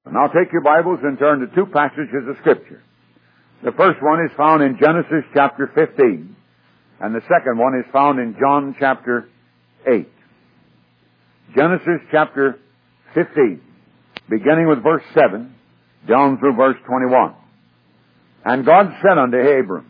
Now take your Bibles and turn to two passages of Scripture. The first one is found in Genesis chapter 15, and the second one is found in John chapter 8. Genesis chapter 15, beginning with verse 7, down through verse 21. And God said unto Abram,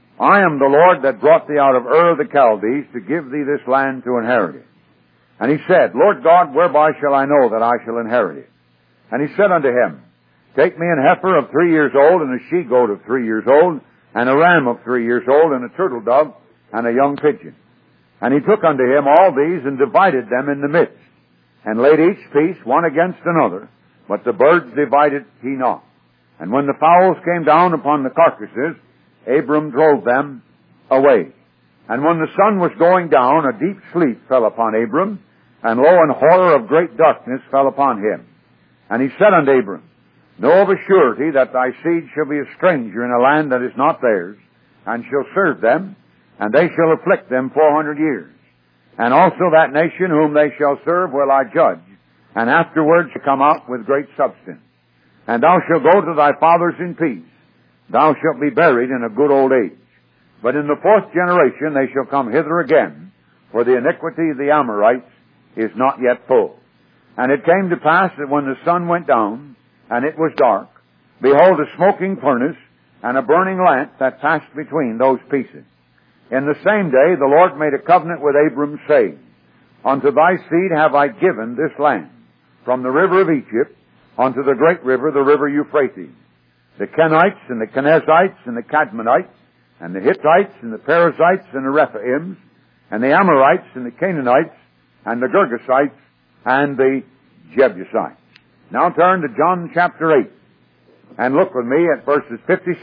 I am the Lord that brought thee out of Ur of the Chaldees to give thee this land to inherit it. And he said, Lord God, whereby shall I know that I shall inherit it? And he said unto him, Take me an heifer of 3 years old, and a she-goat of 3 years old, and a ram of 3 years old, and a turtle dove, and a young pigeon. And he took unto him all these, and divided them in the midst, and laid each piece one against another, but the birds divided he not. And when the fowls came down upon the carcasses, Abram drove them away. And when the sun was going down, a deep sleep fell upon Abram, and lo, an horror of great darkness fell upon him. And he said unto Abram, Know of a surety that thy seed shall be a stranger in a land that is not theirs, and shall serve them, and they shall afflict them 400 years. And also that nation whom they shall serve will I judge, and afterwards shall come out with great substance. And thou shalt go to thy fathers in peace. Thou shalt be buried in a good old age. But in the fourth generation they shall come hither again, for the iniquity of the Amorites is not yet full. And it came to pass that when the sun went down, and it was dark, behold, a smoking furnace, and a burning lamp that passed between those pieces. In the same day the Lord made a covenant with Abram, saying, Unto thy seed have I given this land, from the river of Egypt unto the great river, the river Euphrates, the Kenites, and the Kenezzites, and the Cadmonites, and the Hittites, and the Perizzites, and the Rephaims, and the Amorites, and the Canaanites, and the Girgashites, and the Jebusites. Now turn to John chapter 8, and look with me at verses 56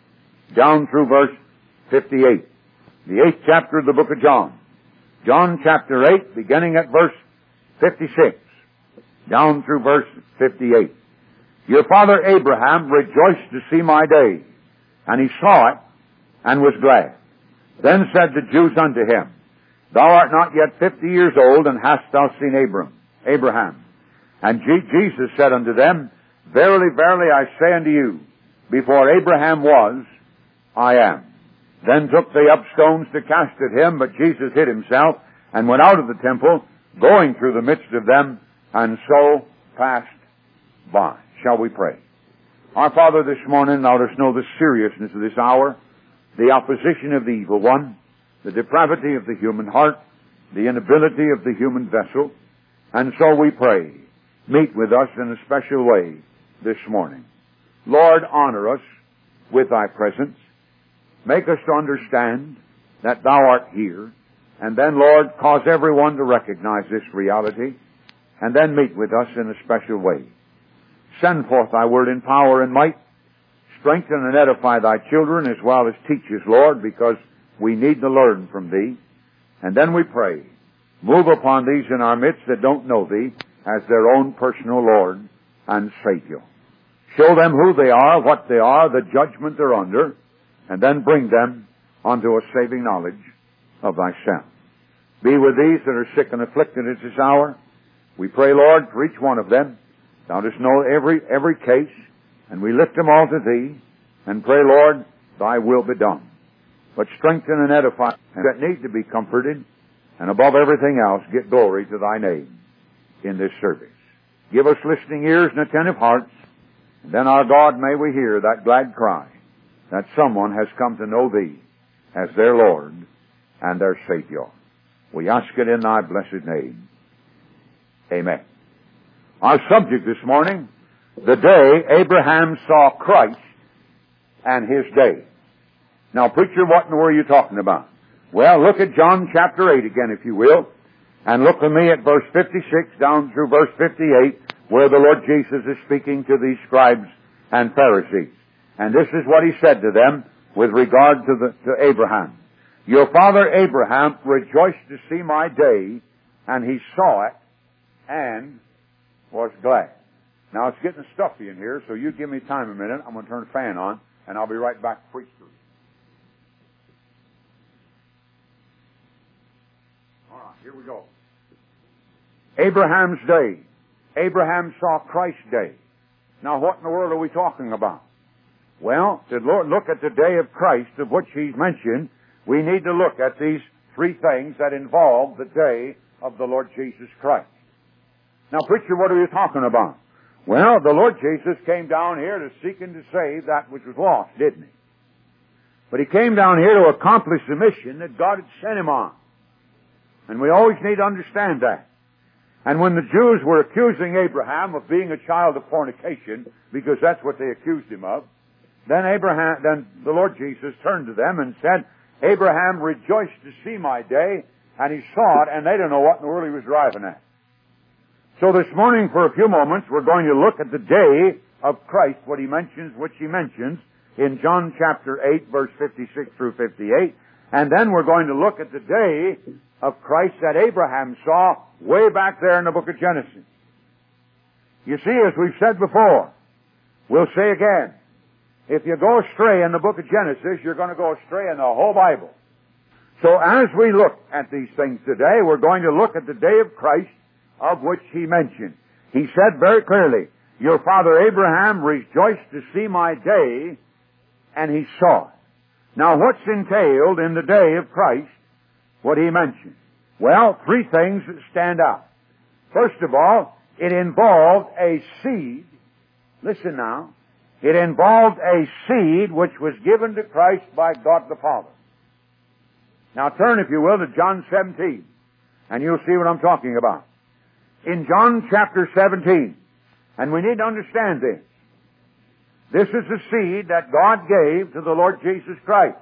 down through verse 58. The 8th chapter of the book of John. John chapter 8, beginning at verse 56, down through verse 58. Your father Abraham rejoiced to see my day, and he saw it, and was glad. Then said the Jews unto him, Thou art not yet 50 years old, and hast thou seen Abraham? And Jesus said unto them, Verily, verily, I say unto you, before Abraham was, I am. Then took they up stones to cast at him, but Jesus hid himself, and went out of the temple, going through the midst of them, and so passed by. Shall we pray? Our Father, this morning, thou dost know the seriousness of this hour, the opposition of the evil one, the depravity of the human heart, the inability of the human vessel, and so we pray, meet with us in a special way this morning. Lord, honor us with thy presence. Make us to understand that thou art here, and then, Lord, cause everyone to recognize this reality, and then meet with us in a special way. Send forth thy word in power and might. Strengthen and edify thy children as well as teach us, Lord, because we need to learn from thee. And then we pray, move upon these in our midst that don't know thee as their own personal Lord and Savior. Show them who they are, what they are, the judgment they're under, and then bring them unto a saving knowledge of thyself. Be with these that are sick and afflicted at this hour. We pray, Lord, for each one of them. Thou dost know every case, and we lift them all to thee, and pray, Lord, thy will be done. But strengthen and edify that need to be comforted, and above everything else, get glory to thy name in this service. Give us listening ears and attentive hearts, and then, our God, may we hear that glad cry that someone has come to know thee as their Lord and their Savior. We ask it in thy blessed name. Amen. Our subject this morning, the day Abraham saw Christ and his day. Now, preacher, what in the world are you talking about? Well, look at John chapter 8 again, if you will, and look with me at verse 56 down through verse 58, where the Lord Jesus is speaking to these scribes and Pharisees. And this is what he said to them with regard to Abraham. Your father Abraham rejoiced to see my day, and he saw it, and was glad. Now, it's getting stuffy in here, so you give me time a minute. I'm going to turn the fan on, and I'll be right back to preach to you. All right, here we go. Abraham's day. Abraham saw Christ's day. Now, what in the world are we talking about? Well, to look at the day of Christ, of which he's mentioned, we need to look at these three things that involve the day of the Lord Jesus Christ. Now, preacher, what are you talking about? Well, the Lord Jesus came down here to seek and to save that which was lost, didn't he? But he came down here to accomplish the mission that God had sent him on. And we always need to understand that. And when the Jews were accusing Abraham of being a child of fornication, because that's what they accused him of, then the Lord Jesus turned to them and said, Abraham rejoiced to see my day, and he saw it, and they didn't know what in the world he was driving at. So this morning, for a few moments, we're going to look at the day of Christ, which he mentions in John chapter 8, verse 56 through 58, and then we're going to look at the day of Christ that Abraham saw way back there in the book of Genesis. You see, as we've said before, we'll say again, if you go astray in the book of Genesis, you're going to go astray in the whole Bible. So as we look at these things today, we're going to look at the day of Christ, of which he mentioned. He said very clearly, your father Abraham rejoiced to see my day, and he saw it. Now, what's entailed in the day of Christ, what he mentioned? Well, three things that stand out. First of all, it involved a seed. Listen now. It involved a seed which was given to Christ by God the Father. Now turn, if you will, to John 17, and you'll see what I'm talking about. In John chapter 17, and we need to understand this. This is the seed that God gave to the Lord Jesus Christ.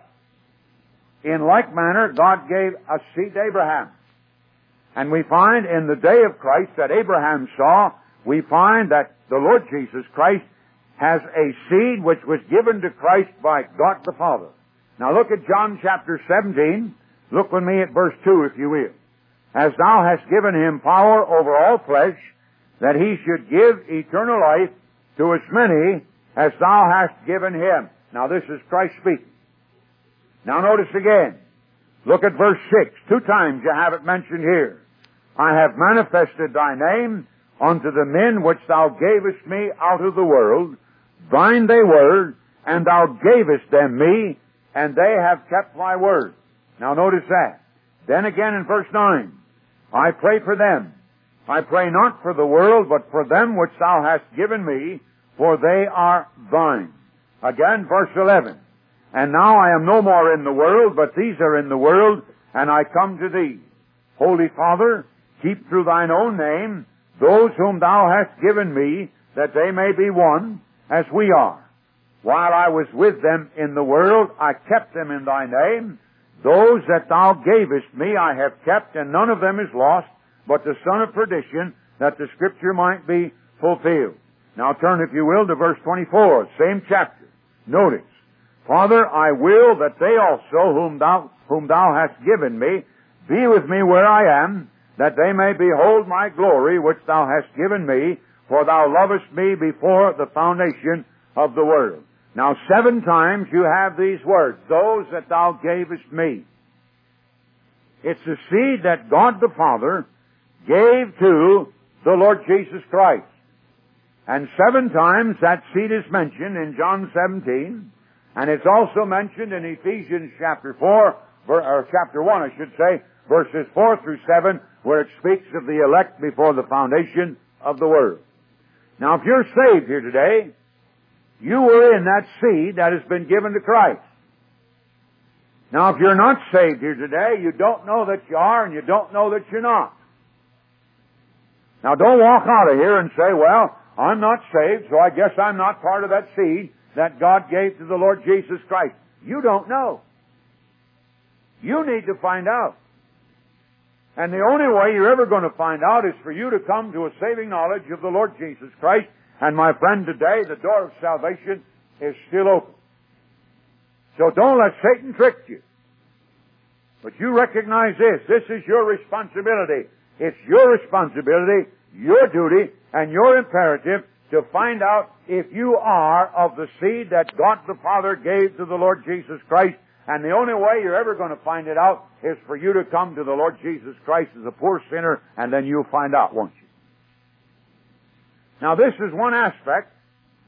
In like manner, God gave a seed to Abraham. And we find in the day of Christ that Abraham saw, we find that the Lord Jesus Christ has a seed which was given to Christ by God the Father. Now look at John chapter 17. Look with me at verse 2, if you will. As thou hast given him power over all flesh, that he should give eternal life to as many as thou hast given him. Now this is Christ speaking. Now notice again. Look at verse 6. Two times you have it mentioned here. I have manifested thy name unto the men which thou gavest me out of the world. Thine they were, and thou gavest them me, and they have kept my word. Now notice that. Then again in verse 9. I pray for them. I pray not for the world, but for them which thou hast given me, for they are thine. Again, verse 11. And now I am no more in the world, but these are in the world, and I come to thee. Holy Father, keep through thine own name those whom thou hast given me, that they may be one, as we are. While I was with them in the world, I kept them in thy name. Those that thou gavest me I have kept, and none of them is lost, but the son of perdition, that the scripture might be fulfilled. Now turn, if you will, to verse 24, same chapter. Notice, Father, I will that they also, whom thou hast given me, be with me where I am, that they may behold my glory which thou hast given me, for thou lovest me before the foundation of the world. Now 7 times you have these words, those that thou gavest me. It's the seed that God the Father gave to the Lord Jesus Christ. And 7 times that seed is mentioned in John 17, and it's also mentioned in Ephesians chapter 4, or chapter 1, I should say, verses 4 through 7, where it speaks of the elect before the foundation of the world. Now, if you're saved here today, you were in that seed that has been given to Christ. Now, if you're not saved here today, you don't know that you are, and you don't know that you're not. Now, don't walk out of here and say, well, I'm not saved, so I guess I'm not part of that seed that God gave to the Lord Jesus Christ. You don't know. You need to find out. And the only way you're ever going to find out is for you to come to a saving knowledge of the Lord Jesus Christ. And my friend, today the door of salvation is still open. So don't let Satan trick you. But you recognize this. This is your responsibility. It's your responsibility, your duty, and your imperative to find out if you are of the seed that God the Father gave to the Lord Jesus Christ. And the only way you're ever going to find it out is for you to come to the Lord Jesus Christ as a poor sinner, and then you'll find out, won't you? Now, this is one aspect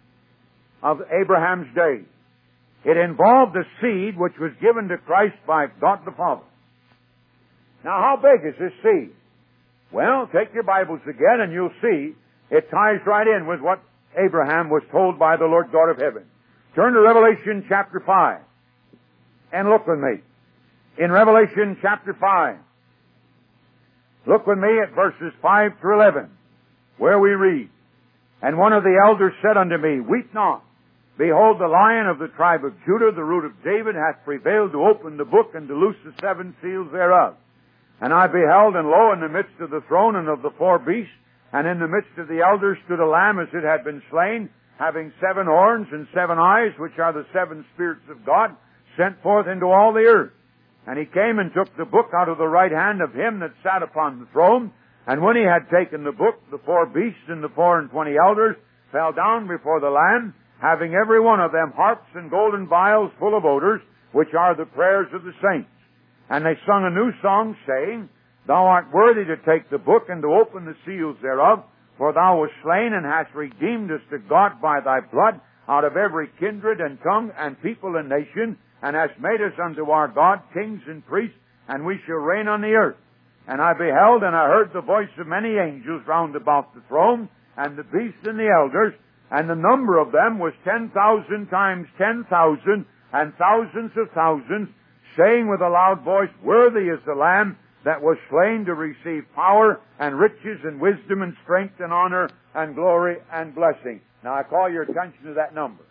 of Abraham's day. It involved a seed which was given to Christ by God the Father. Now, how big is this seed? Well, take your Bibles again and you'll see it ties right in with what Abraham was told by the Lord God of heaven. Turn to Revelation chapter 5 and look with me. In Revelation chapter 5, look with me at verses 5 through 11, where we read, "And one of the elders said unto me, Weep not. Behold, the Lion of the tribe of Judah, the root of David, hath prevailed to open the book and to loose the 7 seals thereof. And I beheld, and lo, in the midst of the throne and of the 4 beasts, and in the midst of the elders stood a lamb as it had been slain, having 7 horns and 7 eyes, which are the 7 spirits of God, sent forth into all the earth. And he came and took the book out of the right hand of him that sat upon the throne. And when he had taken the book, the 4 beasts and the 24 elders fell down before the Lamb, having every one of them harps and golden vials full of odors, which are the prayers of the saints. And they sung a new song, saying, Thou art worthy to take the book and to open the seals thereof, for thou wast slain and hast redeemed us to God by thy blood out of every kindred and tongue and people and nation, and hast made us unto our God kings and priests, and we shall reign on the earth. And I beheld, and I heard the voice of many angels round about the throne, and the beasts and the elders, and the number of them was 10,000 times 10,000, and thousands of thousands, saying with a loud voice, Worthy is the Lamb that was slain to receive power and riches and wisdom and strength and honor and glory and blessing. Now I call your attention to that number.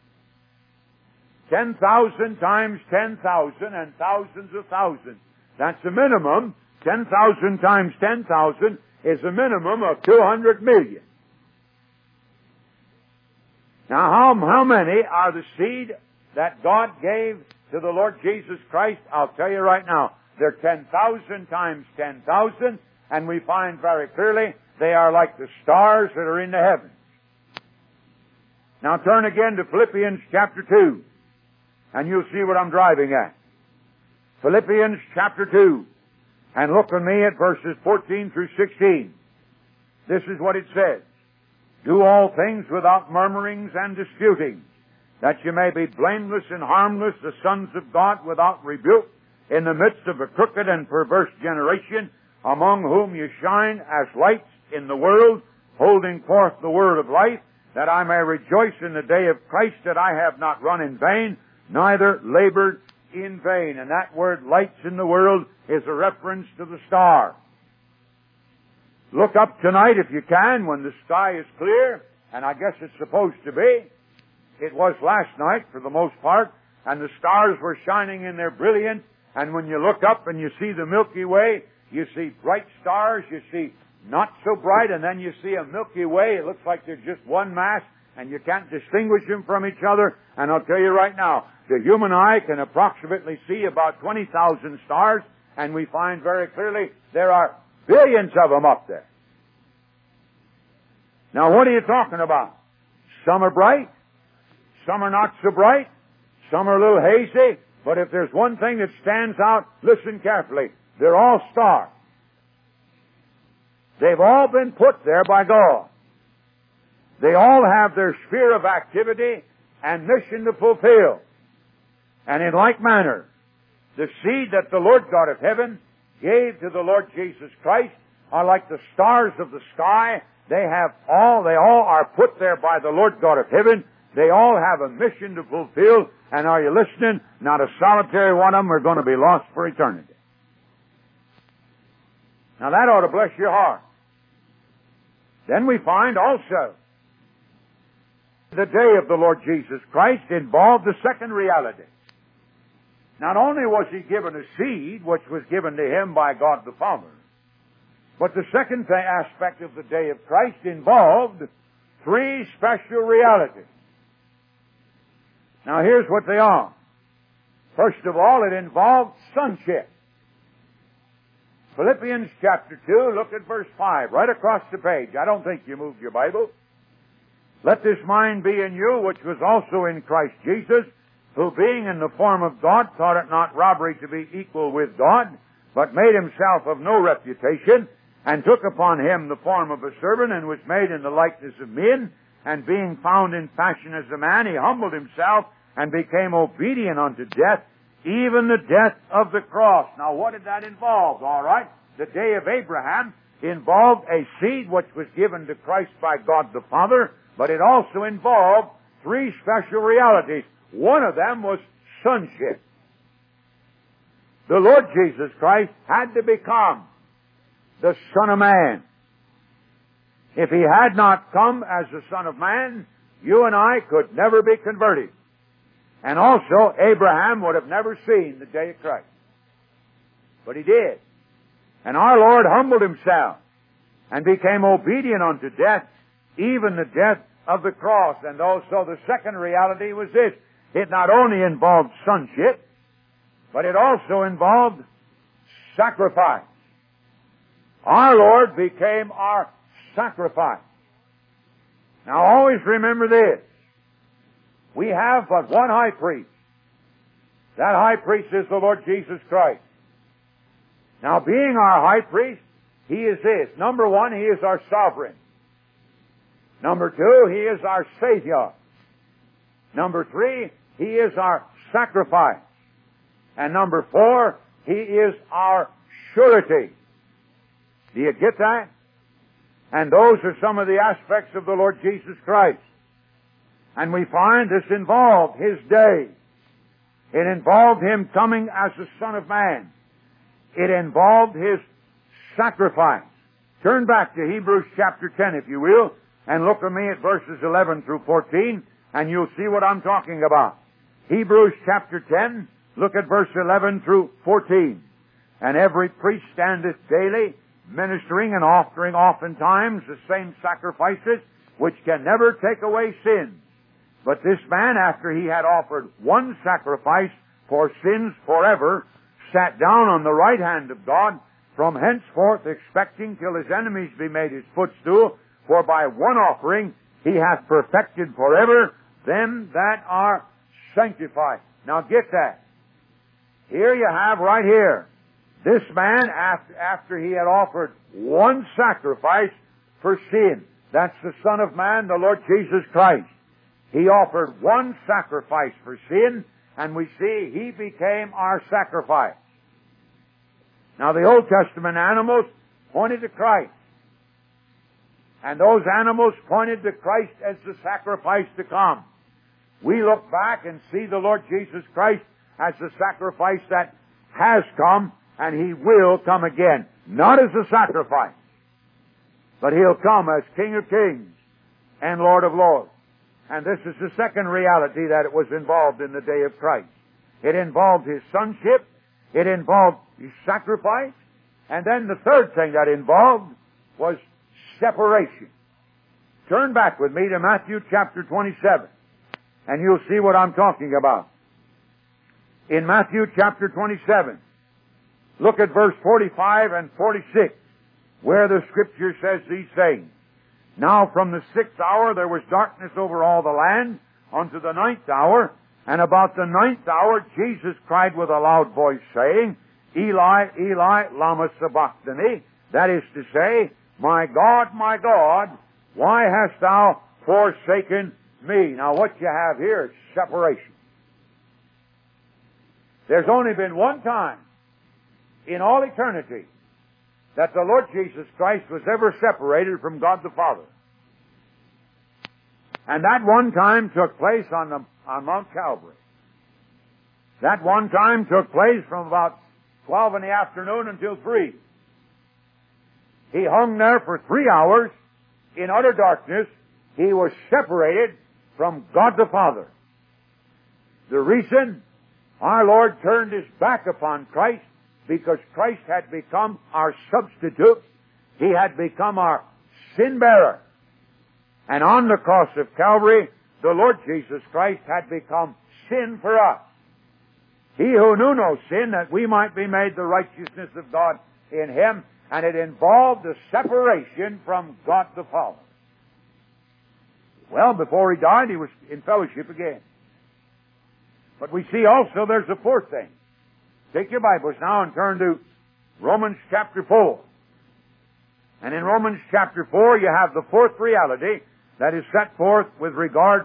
10,000 times 10,000 and thousands of thousands. That's a minimum. 10,000 times 10,000 is a minimum of 200 million. Now how many are the seed that God gave to the Lord Jesus Christ? I'll tell you right now. They're 10,000 times 10,000, and we find very clearly they are like the stars that are in the heavens. Now turn again to Philippians chapter 2, and you'll see what I'm driving at. Philippians chapter 2, and look with me at verses 14 through 16. This is what it says. Do all things without murmurings and disputings, that you may be blameless and harmless, the sons of God without rebuke, in the midst of a crooked and perverse generation, among whom you shine as lights in the world, holding forth the word of life, that I may rejoice in the day of Christ, that I have not run in vain, neither labored in vain. And that word lights in the world is a reference to the star. Look up tonight if you can when the sky is clear, and I guess it's supposed to be. It was last night for the most part, and the stars were shining in their brilliance. And when you look up and you see the Milky Way, you see bright stars, you see not so bright, and then you see a Milky Way. It looks like they're just one mass, and you can't distinguish them from each other. And I'll tell you right now, the human eye can approximately see about 20,000 stars, and we find very clearly there are billions of them up there. Now, what are you talking about? Some are bright, some are not so bright, some are a little hazy, but if there's one thing that stands out, listen carefully, they're all stars. They've all been put there by God. They all have their sphere of activity and mission to fulfill. And in like manner, the seed that the Lord God of heaven gave to the Lord Jesus Christ are like the stars of the sky. They all are put there by the Lord God of heaven. They all have a mission to fulfill. And are you listening? Not a solitary one of them are going to be lost for eternity. Now that ought to bless your heart. Then we find also the day of the Lord Jesus Christ involved the second reality. Not only was he given a seed, which was given to him by God the Father, but the second aspect of the day of Christ involved 3 special realities. Now here's what they are. First of all, it involved sonship. Philippians chapter 2, look at verse 5, right across the page. I don't think you moved your Bible. Let this mind be in you, which was also in Christ Jesus, who being in the form of God, thought it not robbery to be equal with God, but made himself of no reputation, and took upon him the form of a servant, and was made in the likeness of men, and being found in fashion as a man, He humbled Himself and became obedient unto death, even the death of the cross. Now, what did that involve? All right, the day of Abraham involved a seed which was given to Christ by God the Father, but it also involved three special realities. One of them was sonship. The Lord Jesus Christ had to become the Son of Man. If He had not come as the Son of Man, you and I could never be converted. And also, Abraham would have never seen the day of Christ. But he did. And our Lord humbled Himself and became obedient unto death, even the death of the cross. And also the second reality was this: it not only involved sonship, but it also involved sacrifice. Our Lord became our sacrifice. Now always remember this: we have but one high priest. That high priest is the Lord Jesus Christ. Now, being our high priest, He is this. Number one, He is our sovereign. Number two, He is our Savior. Number three, He is our sacrifice. And number four, He is our surety. Do you get that? And those are some of the aspects of the Lord Jesus Christ. And we find this involved His day. It involved Him coming as the Son of Man. It involved His sacrifice. Turn back to Hebrews chapter 10, if you will, and look with me at verses 11 through 14, and you'll see what I'm talking about. Hebrews chapter 10, look at verse 11 through 14. And every priest standeth daily, ministering and offering oftentimes the same sacrifices, which can never take away sins. But this man, after he had offered one sacrifice for sins forever, sat down on the right hand of God, from henceforth expecting till His enemies be made His footstool. For by one offering He hath perfected forever them that are sanctified. Now get that. Here you have right here, this man, after he had offered one sacrifice for sin. That's the Son of Man, the Lord Jesus Christ. He offered one sacrifice for sin, and we see He became our sacrifice. Now, the Old Testament animals pointed to Christ. And those animals pointed to Christ as the sacrifice to come. We look back and see the Lord Jesus Christ as the sacrifice that has come, and He will come again. Not as a sacrifice, but He'll come as King of Kings and Lord of Lords. And this is the second reality that it was involved in the day of Christ. It involved His sonship, it involved His sacrifice, and then the third thing that involved was separation. Turn back with me to Matthew chapter 27, and you'll see what I'm talking about. In Matthew chapter 27, look at verse 45 and 46, where the Scripture says these things. Now from the 6th hour there was darkness over all the land unto the 9th hour, and about the 9th hour Jesus cried with a loud voice, saying, Eli, Eli, lama sabachthani? That is to say, my God, why hast thou forsaken me? Now what you have here is separation. There's only been one time in all eternity that the Lord Jesus Christ was ever separated from God the Father. And that one time took place on Mount Calvary. That one time took place from about 12 in the afternoon until 3. He hung there for 3 hours in utter darkness. He was separated from God the Father. The reason our Lord turned His back upon Christ, because Christ had become our substitute. He had become our sin bearer. And on the cross of Calvary, the Lord Jesus Christ had become sin for us. He who knew no sin, that we might be made the righteousness of God in Him. And it involved a separation from God the Father. Well, before He died, He was in fellowship again. But we see also there's a fourth thing. Take your Bibles now and turn to Romans chapter 4. And in Romans chapter 4, you have the fourth reality, that is set forth with regard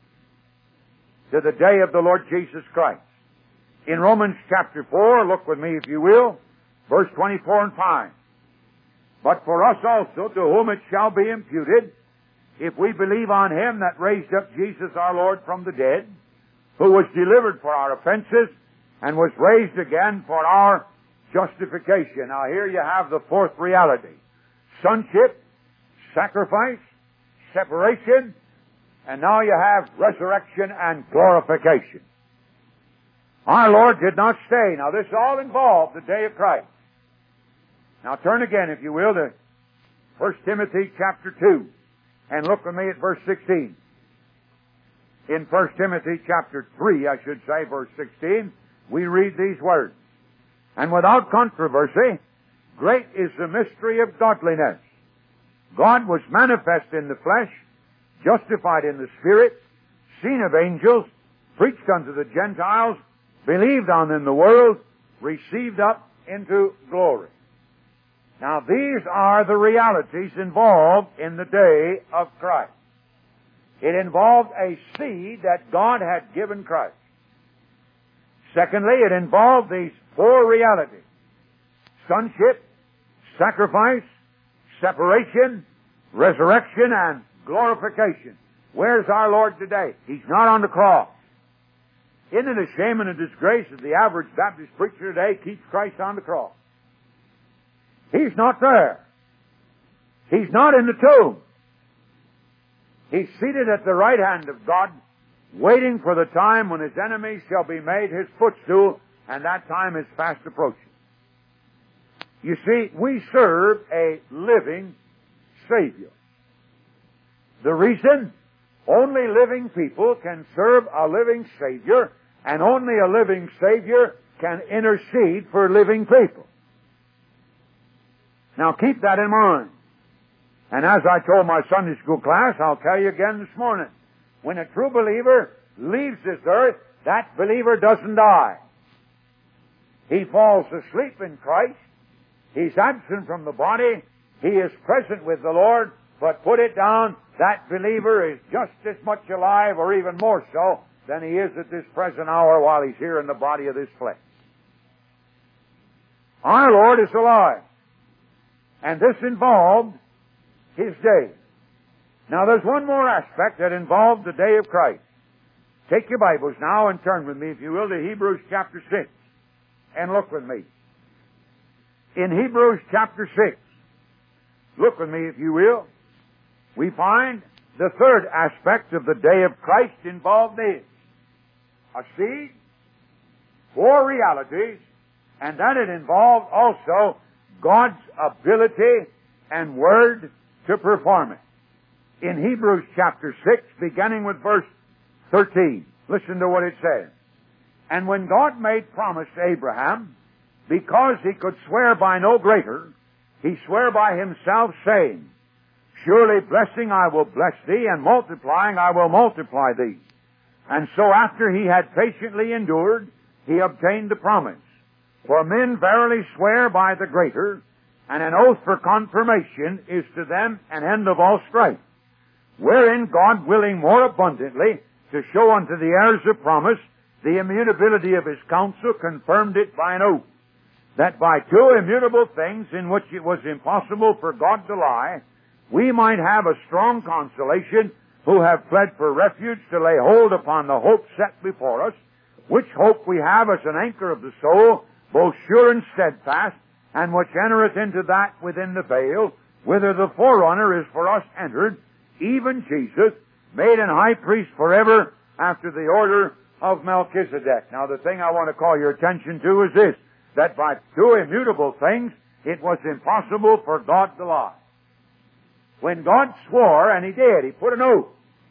to the day of the Lord Jesus Christ. In Romans chapter 4, look with me if you will, verse 24 and 5. But for us also, to whom it shall be imputed, if we believe on Him that raised up Jesus our Lord from the dead, who was delivered for our offenses, and was raised again for our justification. Now here you have the fourth reality. Sonship, sacrifice, separation, and now you have resurrection and glorification. Our Lord did not stay. Now this all involved the day of Christ. Now turn again, if you will, to 1 Timothy chapter 2, and look with me at verse 16. In 1 Timothy chapter 3, I should say, verse 16, we read these words, "And without controversy, great is the mystery of godliness. God was manifest in the flesh, justified in the Spirit, seen of angels, preached unto the Gentiles, believed on in the world, received up into glory." Now these are the realities involved in the day of Christ. It involved a seed that God had given Christ. Secondly, it involved these four realities: sonship, sacrifice, separation, resurrection, and glorification. Where's our Lord today? He's not on the cross. Isn't it a shame and a disgrace that the average Baptist preacher today keeps Christ on the cross? He's not there. He's not in the tomb. He's seated at the right hand of God, waiting for the time when His enemies shall be made His footstool, and that time is fast approaching. You see, we serve a living Savior. The reason? Only living people can serve a living Savior, and only a living Savior can intercede for living people. Now keep that in mind. And as I told my Sunday school class, I'll tell you again this morning, when a true believer leaves this earth, that believer doesn't die. He falls asleep in Christ. He's absent from the body. He is present with the Lord. But put it down, that believer is just as much alive, or even more so, than he is at this present hour while he's here in the body of this flesh. Our Lord is alive. And this involved His day. Now there's one more aspect that involved the day of Christ. Take your Bibles now and turn with me, if you will, to Hebrews chapter 6. And look with me. In Hebrews chapter 6, look with me, if you will, we find the third aspect of the day of Christ involved is a seed, four realities, and that it involved also God's ability and word to perform it. In Hebrews chapter 6, beginning with verse 13, listen to what it says. "And when God made promise to Abraham, because he could swear by no greater, he sware by himself, saying, Surely blessing I will bless thee, and multiplying I will multiply thee. And so after he had patiently endured, he obtained the promise. For men verily swear by the greater, and an oath for confirmation is to them an end of all strife. Wherein God, willing more abundantly to show unto the heirs of promise the immutability of His counsel, confirmed it by an oath, that by two immutable things in which it was impossible for God to lie, we might have a strong consolation, who have fled for refuge to lay hold upon the hope set before us, which hope we have as an anchor of the soul, both sure and steadfast, and which entereth into that within the veil, whither the forerunner is for us entered, even Jesus, made an high priest forever after the order of Melchizedek." Now the thing I want to call your attention to is this, that by two immutable things it was impossible for God to lie. When God swore, and He did, He put an oath.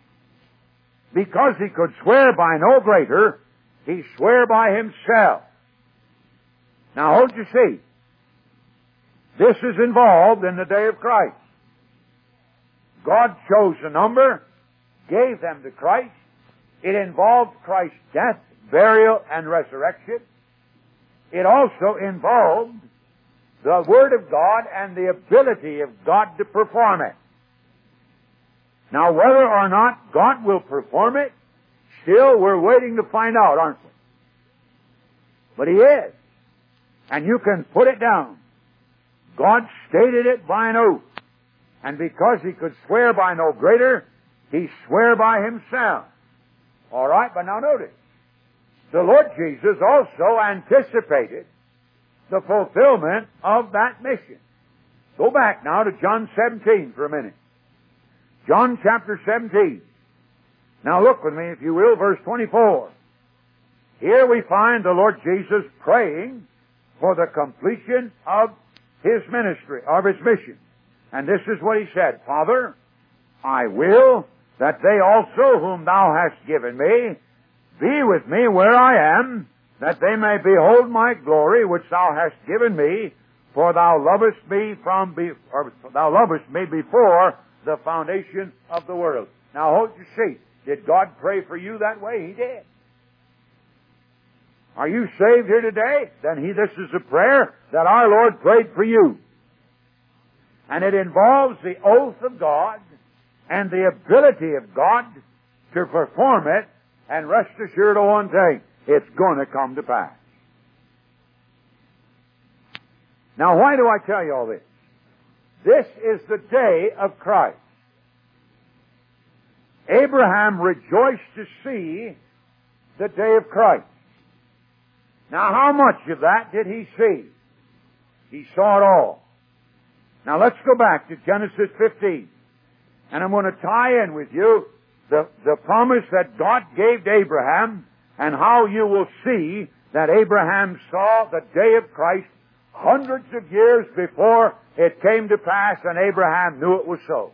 Because He could swear by no greater, He swore by Himself. Now hold your seat. This is involved in the day of Christ. God chose a number, gave them to Christ. It involved Christ's death, burial, and resurrection. It also involved the Word of God and the ability of God to perform it. Now, whether or not God will perform it, still we're waiting to find out, aren't we? But He is. And you can put it down. God stated it by an oath. And because He could swear by no greater, He swore by Himself. All right, but now notice. The Lord Jesus also anticipated the fulfillment of that mission. Go back now to John 17 for a minute. John chapter 17. Now look with me, if you will, verse 24. Here we find the Lord Jesus praying for the completion of His ministry, of His mission. And this is what He said, Father, I will that they also whom Thou hast given me be with me where I am, that they may behold my glory which Thou hast given me, for Thou lovest me Thou lovest me before the foundation of the world. Now hold your seat. Did God pray for you that way? He did. Are you saved here today? Then this is a prayer that our Lord prayed for you. And it involves the oath of God and the ability of God to perform it, and rest assured of one thing, it's going to come to pass. Now, why do I tell you all this? This is the day of Christ. Abraham rejoiced to see the day of Christ. Now, how much of that did he see? He saw it all. Now, let's go back to Genesis 15. And I'm going to tie in with you the promise that God gave to Abraham, and how you will see that Abraham saw the day of Christ hundreds of years before it came to pass, and Abraham knew it was so.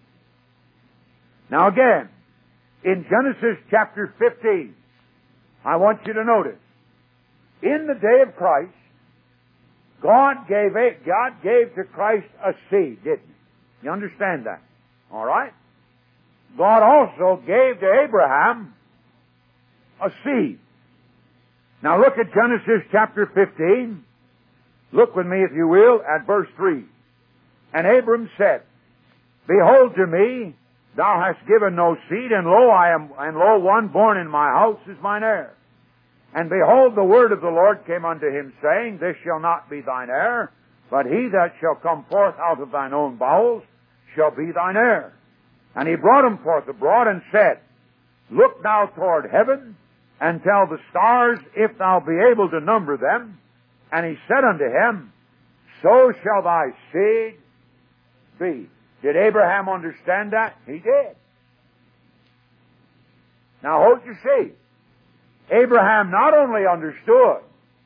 Now again, in Genesis chapter 15, I want you to notice, in the day of Christ, God gave to Christ a seed, didn't He? You understand that? All right? God also gave to Abraham a seed. Now look at Genesis chapter 15. Look with me, if you will, at verse 3. And Abram said, Behold to me, thou hast given no seed, and lo, one born in my house is mine heir. And behold, the word of the Lord came unto him, saying, This shall not be thine heir, but he that shall come forth out of thine own bowels shall be thine heir. And he brought him forth abroad and said, Look now toward heaven, and tell the stars, if thou be able to number them. And he said unto him, So shall thy seed be. Did Abraham understand that? He did. Now hold your seat. Abraham not only understood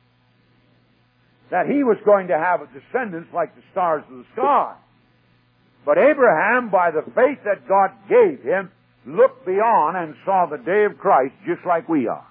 that he was going to have a descendants like the stars of the sky, but Abraham, by the faith that God gave him, looked beyond and saw the day of Christ just like we are.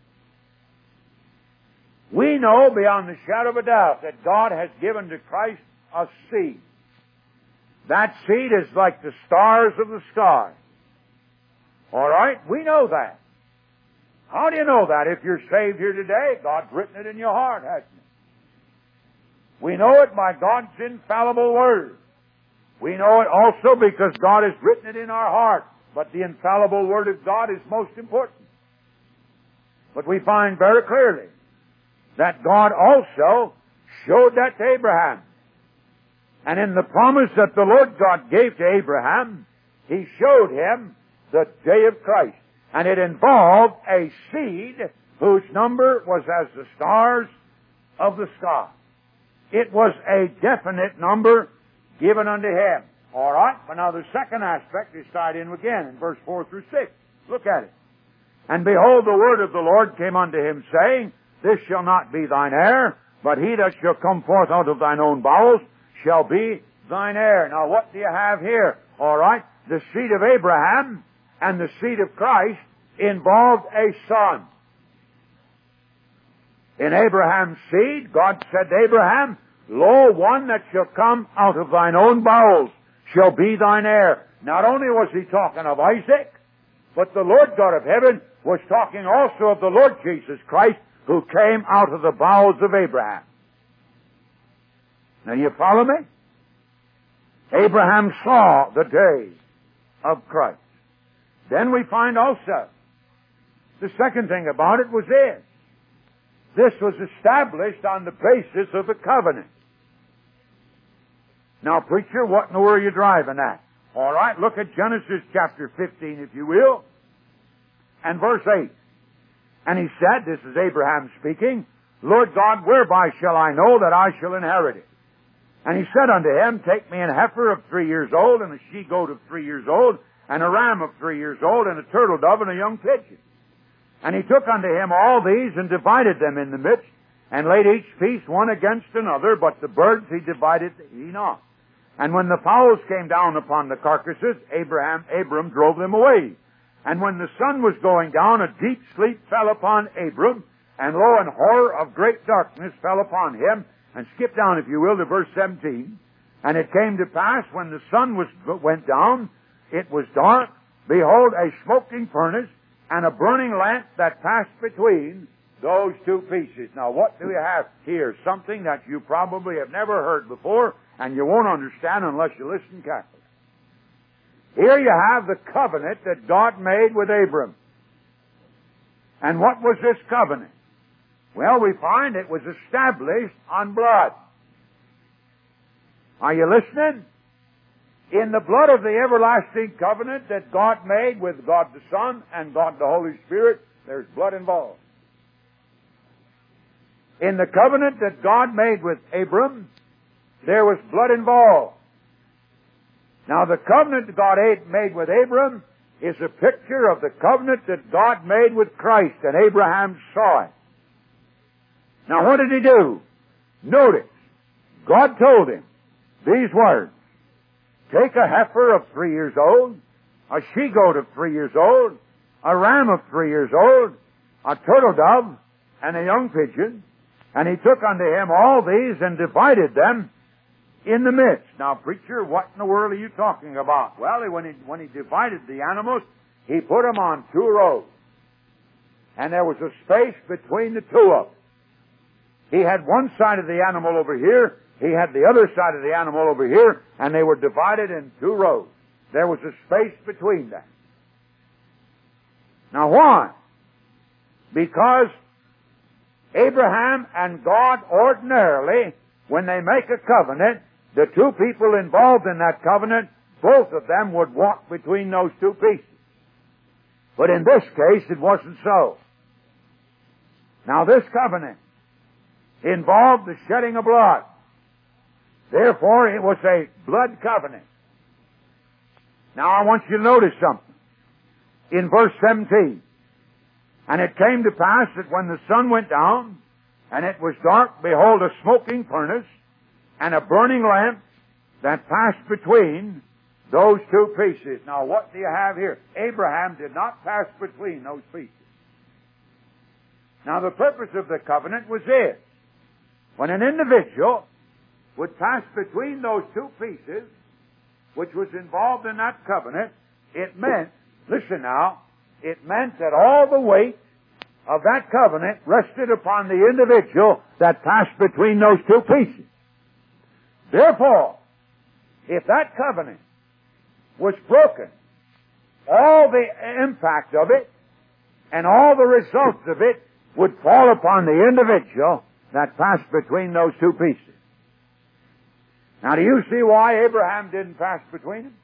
We know beyond the shadow of a doubt that God has given to Christ a seed. That seed is like the stars of the sky. All right? We know that. How do you know that? If you're saved here today, God's written it in your heart, hasn't He? We know it by God's infallible Word. We know it also because God has written it in our heart. But the infallible Word of God is most important. But we find very clearly that God also showed that to Abraham. And in the promise that the Lord God gave to Abraham, He showed him the day of Christ. And it involved a seed whose number was as the stars of the sky. It was a definite number given unto him. All right? But now the second aspect is tied in again in verse 4 through 6. Look at it. And behold, the word of the Lord came unto him, saying, This shall not be thine heir, but he that shall come forth out of thine own bowels shall be thine heir. Now what do you have here? All right? The seed of Abraham and the seed of Christ involved a son. In Abraham's seed, God said to Abraham, Lo, one that shall come out of thine own bowels shall be thine heir. Not only was he talking of Isaac, but the Lord God of heaven was talking also of the Lord Jesus Christ, who came out of the bowels of Abraham. Now you follow me? Abraham saw the day of Christ. Then we find also, the second thing about it was this. This was established on the basis of a covenant. Now, preacher, what in the world are you driving at? All right, look at Genesis chapter 15, if you will, and verse 8. And he said, this is Abraham speaking, Lord God, whereby shall I know that I shall inherit it? And he said unto him, take me an heifer of 3 years old, and a she-goat of 3 years old, and a ram of 3 years old, and a turtle dove, and a young pigeon. And he took unto him all these, and divided them in the midst, and laid each piece one against another, but the birds he divided he not. And when the fowls came down upon the carcasses, Abram drove them away. And when the sun was going down, a deep sleep fell upon Abram, and lo, an horror of great darkness fell upon him. And skip down, if you will, to verse 17. And it came to pass, when the sun went down, it was dark, behold, a smoking furnace, and a burning lamp that passed between those two pieces. Now, what do we have here? Something that you probably have never heard before, and you won't understand unless you listen carefully. Here you have the covenant that God made with Abram. And what was this covenant? Well, we find it was established on blood. Are you listening? In the blood of the everlasting covenant that God made with God the Son and God the Holy Spirit, there's blood involved. In the covenant that God made with Abram, there was blood involved. Now, the covenant that God made with Abram is a picture of the covenant that God made with Christ, and Abraham saw it. Now, what did he do? Notice, God told him these words, take a heifer of 3 years old, a she-goat of 3 years old, a ram of 3 years old, a turtle dove, and a young pigeon, and he took unto him all these and divided them in the midst. Now, preacher, what in the world are you talking about? Well, when he divided the animals, he put them on 2 rows. And there was a space between the 2 of them. He had one side of the animal over here, he had the other side of the animal over here, and they were divided in 2 rows. There was a space between them. Now why? Because Abraham and God ordinarily, when they make a covenant, the 2 people involved in that covenant, both of them would walk between those 2 pieces. But in this case, it wasn't so. Now this covenant involved the shedding of blood. Therefore, it was a blood covenant. Now I want you to notice something. In verse 17, and it came to pass that when the sun went down, and it was dark, behold, a smoking furnace, and a burning lamp that passed between those 2 pieces. Now, what do you have here? Abraham did not pass between those pieces. Now, the purpose of the covenant was this. When an individual would pass between those 2 pieces, which was involved in that covenant, it meant, listen now, it meant that all the weight of that covenant rested upon the individual that passed between those 2 pieces. Therefore, if that covenant was broken, all the impact of it and all the results of it would fall upon the individual that passed between those 2 pieces. Now, do you see why Abraham didn't pass between them?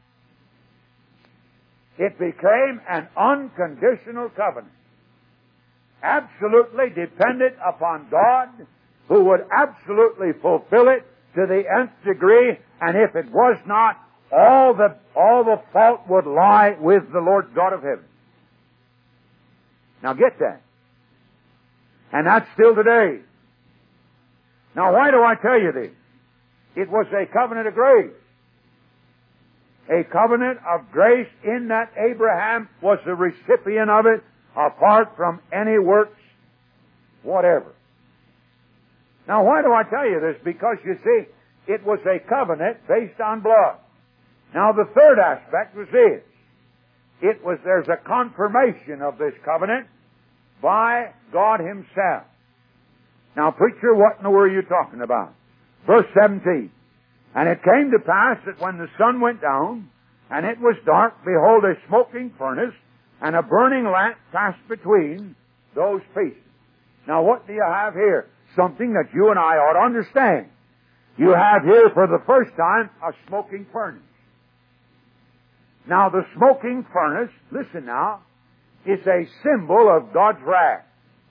It became an unconditional covenant, absolutely dependent upon God, who would absolutely fulfill it to the nth degree, and if it was not, all the fault would lie with the Lord God of heaven. Now get that. And that's still today. Now why do I tell you this? It was a covenant of grace. A covenant of grace in that Abraham was the recipient of it apart from any works whatever. Now why do I tell you this? Because you see, it was a covenant based on blood. Now the third aspect was this. There's a confirmation of this covenant by God Himself. Now preacher, what in the world are you talking about? Verse 17. And it came to pass that when the sun went down, And it was dark, behold, a smoking furnace, and a burning lamp passed between those pieces. Now what do you have here? Something that you and I ought to understand. You have here for the first time a smoking furnace. Now the smoking furnace, listen now, is a symbol of God's wrath.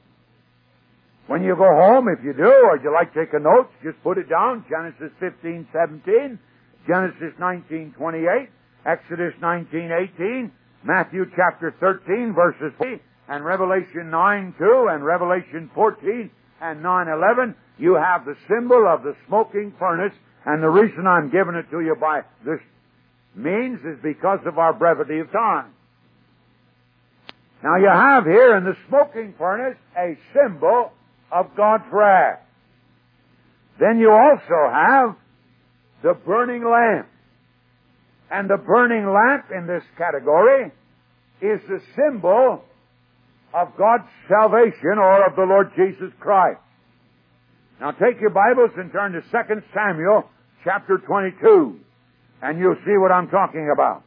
When you go home, if you do, or you like to take a note, just put it down. Genesis 15:17, Genesis 19:28, Exodus 19:18, Matthew chapter 13, verses 3, and Revelation 9:2, and Revelation 14 and 9:11. You have the symbol of the smoking furnace, and the reason I'm giving it to you by this means is because of our brevity of time. Now you have here in the smoking furnace a symbol of God's wrath. Then you also have the burning lamp. And the burning lamp in this category is the symbol of God's salvation or of the Lord Jesus Christ. Now take your Bibles and turn to 2 Samuel chapter 22, and you'll see what I'm talking about.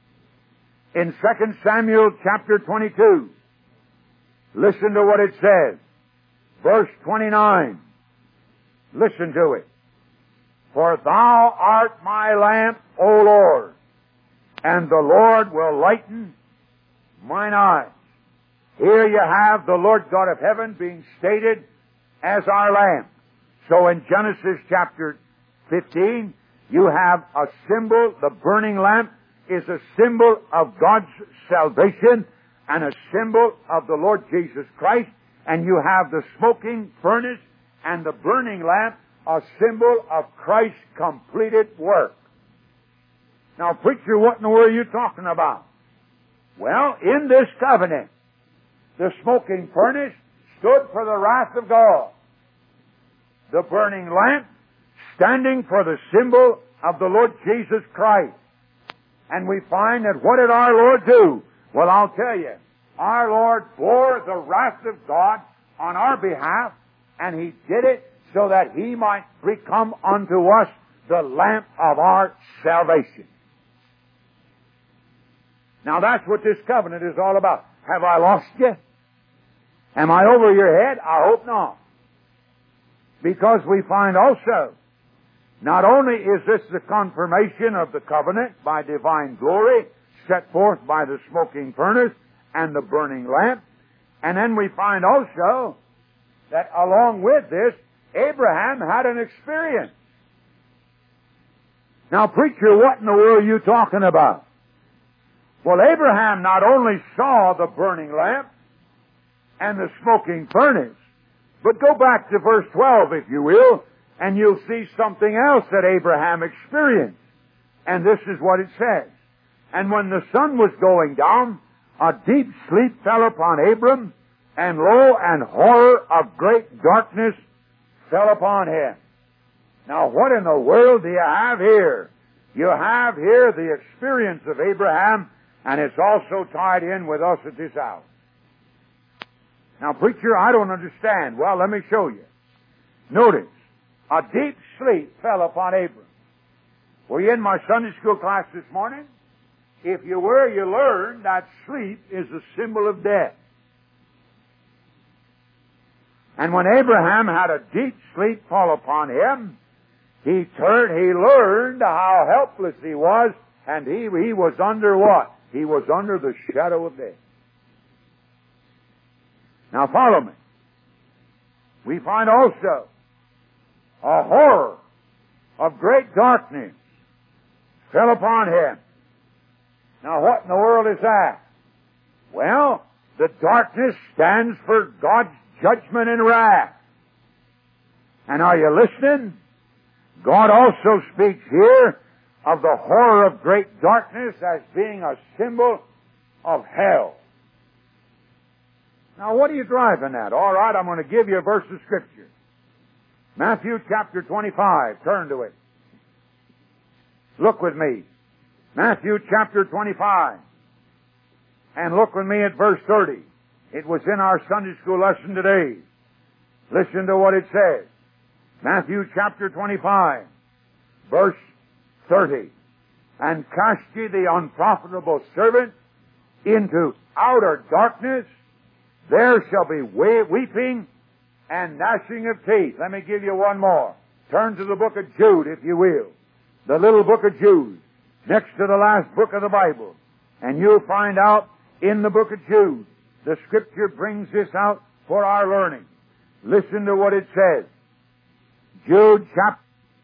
In 2 Samuel chapter 22, listen to what it says. Verse 29. Listen to it. For thou art my lamp, O Lord, and the Lord will lighten mine eyes. Here you have the Lord God of heaven being stated as our lamp. So in Genesis chapter 15, you have a symbol. The burning lamp is a symbol of God's salvation and a symbol of the Lord Jesus Christ. And you have the smoking furnace and the burning lamp, a symbol of Christ's completed work. Now, preacher, what in the world are you talking about? Well, in this covenant, the smoking furnace stood for the wrath of God. The burning lamp standing for the symbol of the Lord Jesus Christ. And we find that what did our Lord do? Well, I'll tell you. Our Lord bore the wrath of God on our behalf, and He did it so that He might become unto us the lamp of our salvation. Now that's what this covenant is all about. Have I lost you? Am I over your head? I hope not. Because we find also, not only is this the confirmation of the covenant by divine glory set forth by the smoking furnace and the burning lamp, and then we find also that along with this, Abraham had an experience. Now, preacher, what in the world are you talking about? Well, Abraham not only saw the burning lamp and the smoking furnace, but go back to verse 12, if you will, and you'll see something else that Abraham experienced. And this is what it says. And when the sun was going down, a deep sleep fell upon Abram, and lo, an horror of great darkness fell upon him. Now, what in the world do you have here? You have here the experience of Abraham, and it's also tied in with us at this hour. Now, preacher, I don't understand. Well, let me show you. Notice, a deep sleep fell upon Abram. Were you in my Sunday school class this morning? If you were, you learned that sleep is a symbol of death. And when Abraham had a deep sleep fall upon him, he learned how helpless he was, and he was under what? He was under the shadow of death. Now follow me. We find also a horror of great darkness fell upon him. Now what in the world is that? Well, the darkness stands for God's judgment and wrath. And are you listening? God also speaks here of the horror of great darkness as being a symbol of hell. Now what are you driving at? All right, I'm going to give you a verse of Scripture. Matthew chapter 25. Turn to it. Look with me. Matthew chapter 25. And look with me at verse 30. It was in our Sunday school lesson today. Listen to what it says. Matthew chapter 25, verse 30. and cast ye the unprofitable servant into outer darkness. There shall be weeping and gnashing of teeth. Let me give you one more. Turn to the book of Jude, if you will. The little book of Jude, next to the last book of the Bible. And you'll find out in the book of Jude, the Scripture brings this out for our learning. Listen to what it says. Jude chapter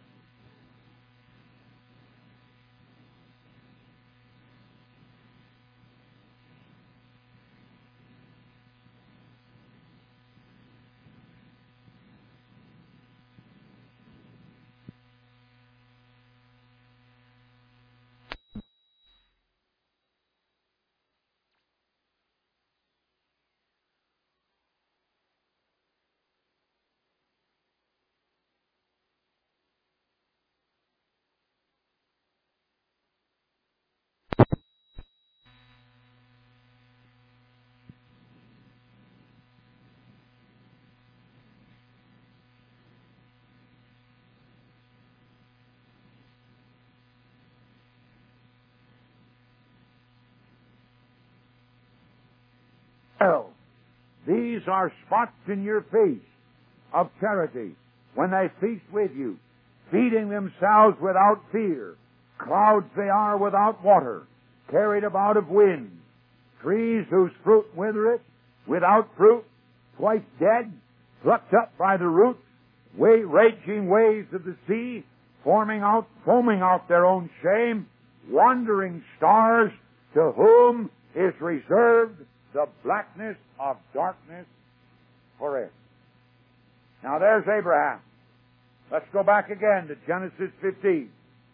These are spots in your feast of charity when they feast with you, feeding themselves without fear. Clouds they are without water, carried about of wind. Trees whose fruit withereth, without fruit, twice dead, plucked up by the roots, raging waves of the sea, foaming out their own shame, wandering stars, to whom is reserved the blackness of darkness forever. Now there's Abraham. Let's go back again to Genesis 15.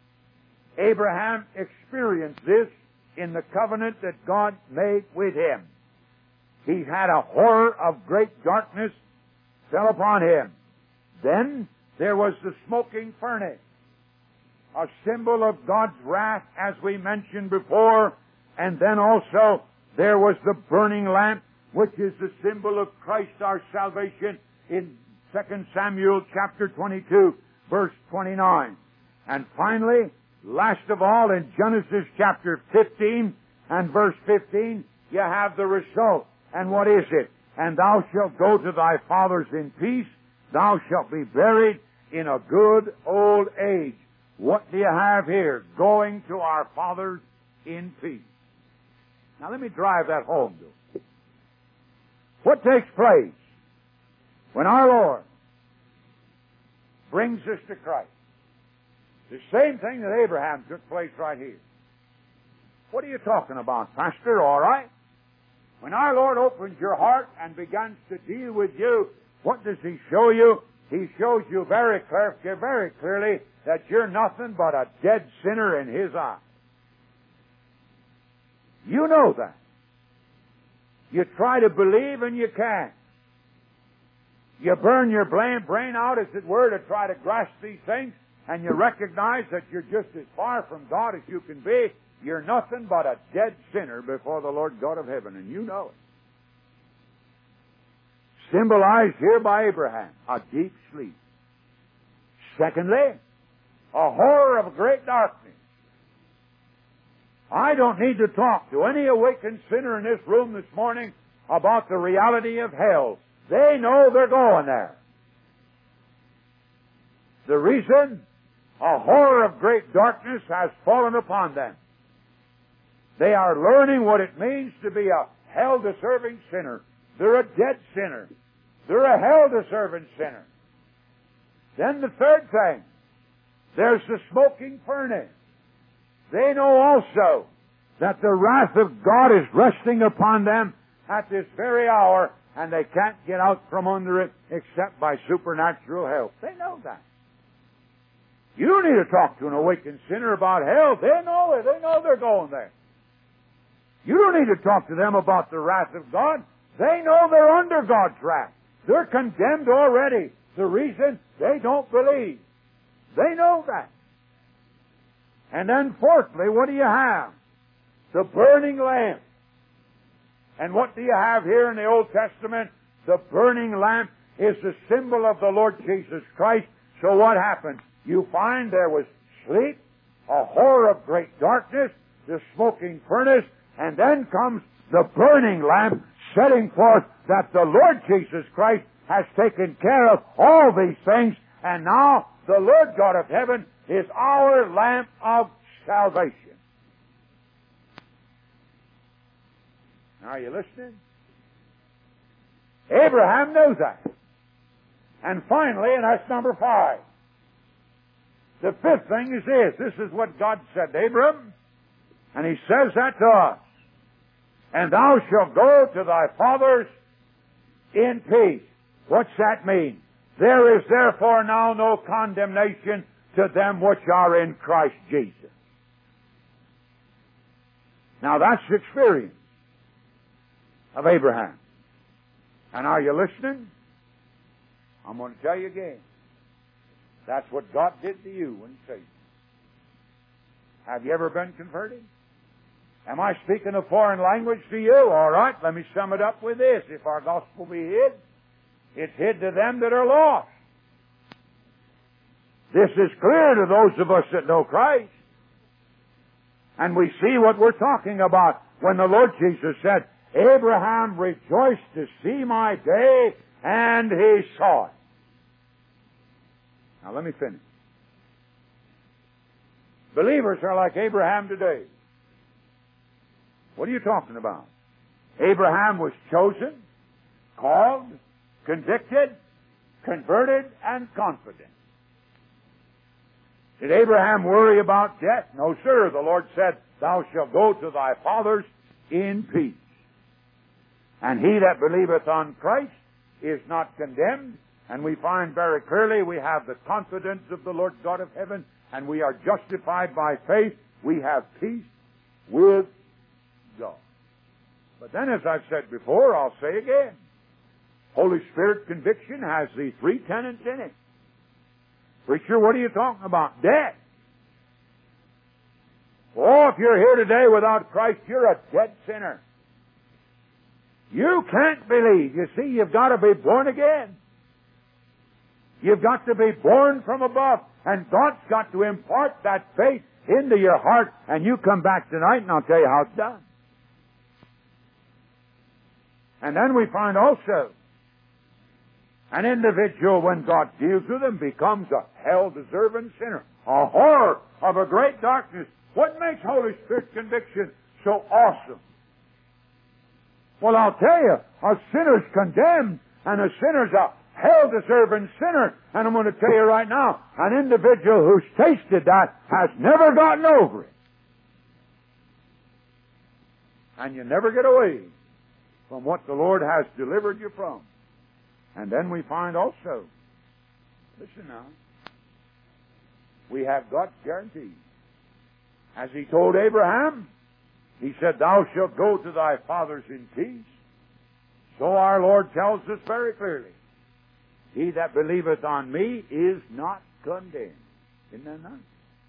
Abraham experienced this in the covenant that God made with him. He had a horror of great darkness fell upon him. Then there was the smoking furnace, a symbol of God's wrath, as we mentioned before, and then also there was the burning lamp, which is the symbol of Christ our salvation in 2 Samuel chapter 22, verse 29. And finally, last of all, in Genesis chapter 15 and verse 15, you have the result. And what is it? And thou shalt go to thy fathers in peace. Thou shalt be buried in a good old age. What do you have here? Going to our fathers in peace. Now let me drive that home to you. What takes place when our Lord brings us to Christ? The same thing that Abraham took place right here. What are you talking about, Pastor? All right. When our Lord opens your heart and begins to deal with you, what does He show you? He shows you very clearly that you're nothing but a dead sinner in His eyes. You know that. You try to believe and you can't. You burn your brain out, as it were, to try to grasp these things, and you recognize that you're just as far from God as you can be. You're nothing but a dead sinner before the Lord God of heaven, and you know it. Symbolized here by Abraham, a deep sleep. Secondly, a horror of great darkness. I don't need to talk to any awakened sinner in this room this morning about the reality of hell. They know they're going there. The reason? A horror of great darkness has fallen upon them. They are learning what it means to be a hell-deserving sinner. They're a dead sinner. They're a hell-deserving sinner. Then the third thing, there's the smoking furnace. They know also that the wrath of God is resting upon them at this very hour, and they can't get out from under it except by supernatural help. They know that. You don't need to talk to an awakened sinner about hell. They know it. They know they're going there. You don't need to talk to them about the wrath of God. They know they're under God's wrath. They're condemned already. The reason? They don't believe. They know that. And then fourthly, what do you have? The burning lamp. And what do you have here in the Old Testament? The burning lamp is the symbol of the Lord Jesus Christ. So what happens? You find there was sleep a horror of great darkness, the smoking furnace, and then comes the burning lamp, setting forth that the Lord Jesus Christ has taken care of all these things, and now the Lord God of heaven is our lamp of salvation. Now, are you listening? Abraham knows that. And finally, and that's number 5, the 5th thing is this. This is what God said to Abram, and He says that to us. And thou shalt go to thy fathers in peace. What's that mean? There is therefore now no condemnation to them which are in Christ Jesus. Now that's the experience of Abraham. And are you listening? I'm going to tell you again. That's what God did to you when He saved you. Have you ever been converted? Am I speaking a foreign language to you? All right, let me sum it up with this. If our gospel be hid, it's hid to them that are lost. This is clear to those of us that know Christ. And we see what we're talking about when the Lord Jesus said, Abraham rejoiced to see my day, and he saw it. Now let me finish. Believers are like Abraham today. What are you talking about? Abraham was chosen, called, convicted, converted, and confident. Did Abraham worry about death? No, sir. The Lord said, thou shalt go to thy fathers in peace. And he that believeth on Christ is not condemned. And we find very clearly we have the confidence of the Lord God of heaven, and we are justified by faith. We have peace with God. But then, as I've said before, I'll say again, Holy Spirit conviction has the 3 tenets in it. Preacher, what are you talking about? Death. Oh, if you're here today without Christ, you're a dead sinner. You can't believe. You see, you've got to be born again. You've got to be born from above. And God's got to impart that faith into your heart. And you come back tonight and I'll tell you how it's done. And then we find also an individual, when God deals with him, becomes a hell-deserving sinner. A horror of a great darkness. What makes Holy Spirit conviction so awesome? Well, I'll tell you, a sinner's condemned, and a sinner's a hell-deserving sinner. And I'm going to tell you right now, an individual who's tasted that has never gotten over it. And you never get away from what the Lord has delivered you from. And then we find also, listen now, we have God's guarantee. As He told Abraham, He said, thou shalt go to thy fathers in peace. So our Lord tells us very clearly, he that believeth on me is not condemned. Isn't that nice?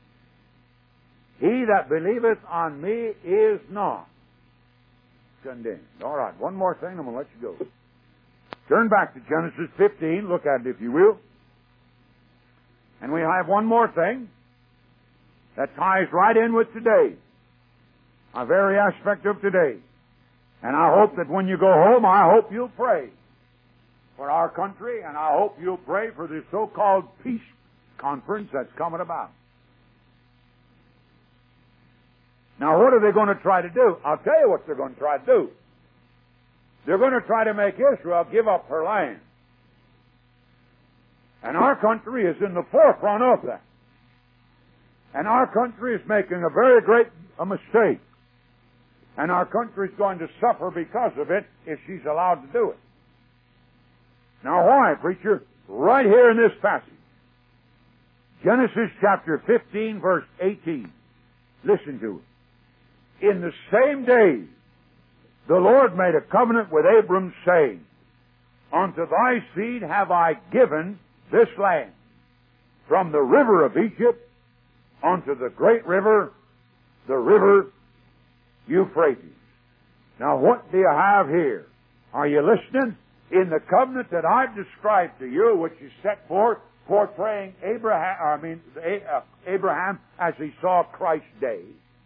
He that believeth on me is not condemned. All right, one more thing, I'm going to let you go. Turn back to Genesis 15. Look at it, if you will. And we have one more thing that ties right in with today. A very aspect of today. And I hope that when you go home, I hope you'll pray for our country, and I hope you'll pray for this so-called peace conference that's coming about. Now, what are they going to try to do? I'll tell you what they're going to try to do. They're going to try to make Israel give up her land. And our country is in the forefront of that. And our country is making a very great mistake. And our country is going to suffer because of it if she's allowed to do it. Now why, preacher? Right here in this passage. Genesis chapter 15, verse 18. Listen to it. In the same day, the Lord made a covenant with Abram, saying, unto thy seed have I given this land, from the river of Egypt unto the great river, the river Euphrates. Now what do you have here? Are you listening? In the covenant that I've described to you, which is set forth portraying Abraham as he saw Christ's day.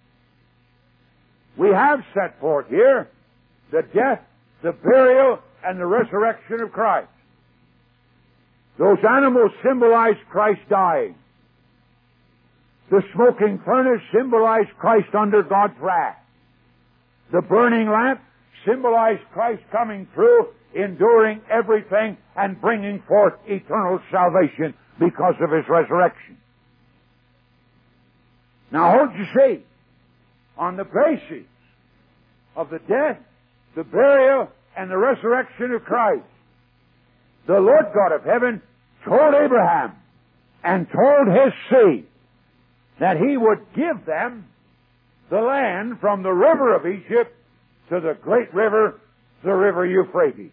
We have set forth here the death, the burial, and the resurrection of Christ. Those animals symbolize Christ dying. The smoking furnace symbolized Christ under God's wrath. The burning lamp symbolized Christ coming through, enduring everything, and bringing forth eternal salvation because of His resurrection. Now, don't you see, on the basis of the death, the burial, and the resurrection of Christ, the Lord God of heaven told Abraham and told his seed that He would give them the land from the river of Egypt to the great river, the river Euphrates.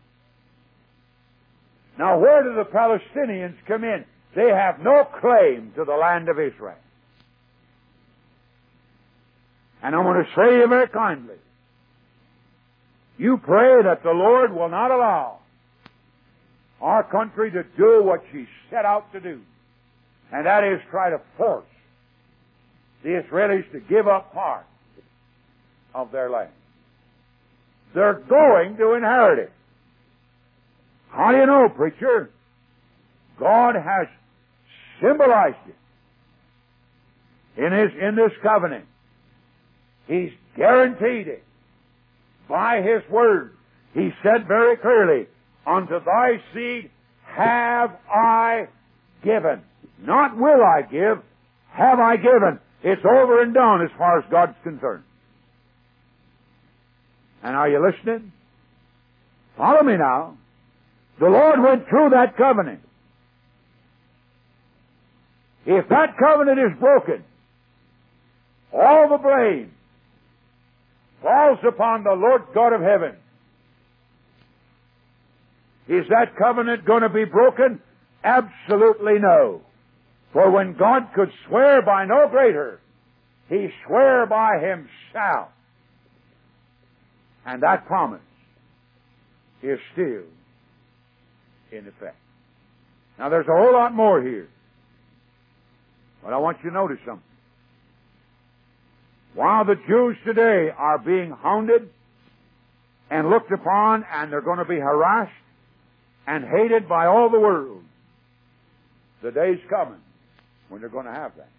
Now, where do the Palestinians come in? They have no claim to the land of Israel. And I'm going to say to you very kindly, you pray that the Lord will not allow our country to do what she set out to do, and that is try to force the Israelis to give up part of their land. They're going to inherit it. How do you know, preacher? God has symbolized it in this covenant. He's guaranteed it by His word. He said very clearly, unto thy seed have I given. Not will I give, have I given. It's over and done as far as God's concerned. And are you listening? Follow me now. The Lord went through that covenant. If that covenant is broken, all the blame falls upon the Lord God of heaven. Is that covenant going to be broken? Absolutely no. For when God could swear by no greater, He swore by Himself. And that promise is still in effect. Now, there's a whole lot more here. But I want you to notice something. While the Jews today are being hounded and looked upon, and they're going to be harassed and hated by all the world, the day's coming when they're going to have that.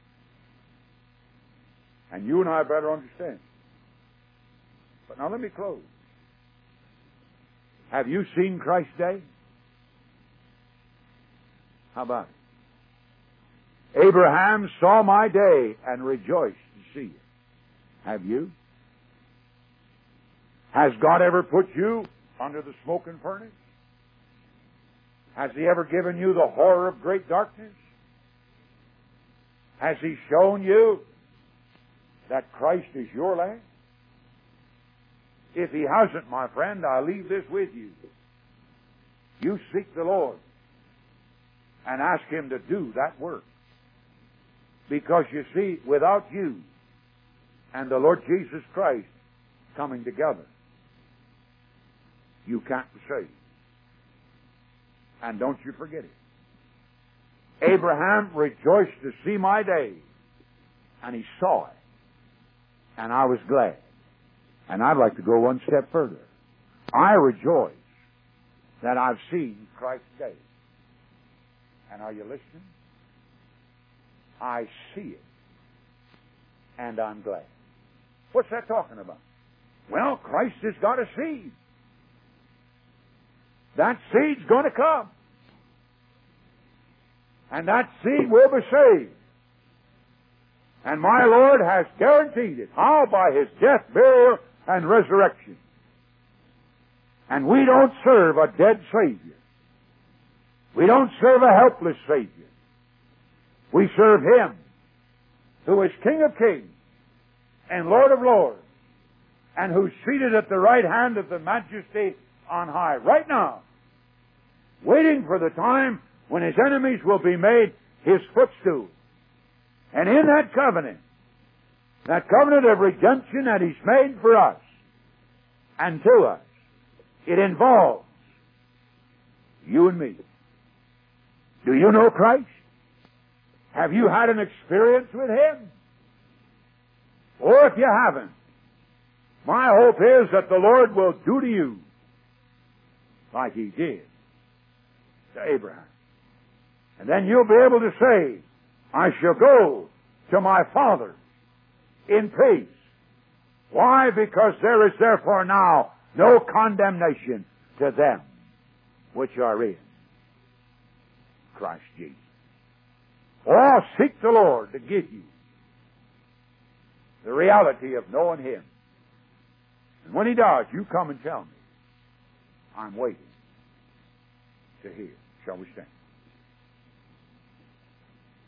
And you and I better understand. But now let me close. Have you seen Christ's day? How about it? Abraham saw my day and rejoiced to see it. Have you? Has God ever put you under the smoking furnace? Has He ever given you the horror of great darkness? Has He shown you that Christ is your land? If He hasn't, my friend, I leave this with you. You seek the Lord and ask Him to do that work. Because you see, without you and the Lord Jesus Christ coming together, you can't be saved. And don't you forget it. Abraham rejoiced to see my day, and he saw it. And I was glad. And I'd like to go one step further. I rejoice that I've seen Christ's day. And are you listening? I see it. And I'm glad. What's that talking about? Well, Christ has got a seed. That seed's going to come. And that seed will be saved. And my Lord has guaranteed it. How? By His death, burial, and resurrection. And we don't serve a dead Savior. We don't serve a helpless Savior. We serve Him who is King of Kings and Lord of Lords, and who's seated at the right hand of the Majesty on high right now, waiting for the time when His enemies will be made His footstool. And in that covenant of redemption that He's made for us and to us, it involves you and me. Do you know Christ? Have you had an experience with Him? Or if you haven't, my hope is that the Lord will do to you like He did to Abraham. And then you'll be able to say, I shall go to my Father in peace. Why? Because there is therefore now no condemnation to them which are in Christ Jesus. Oh, seek the Lord to give you the reality of knowing Him. And when He does, you come and tell me. I'm waiting to hear. Shall we stand?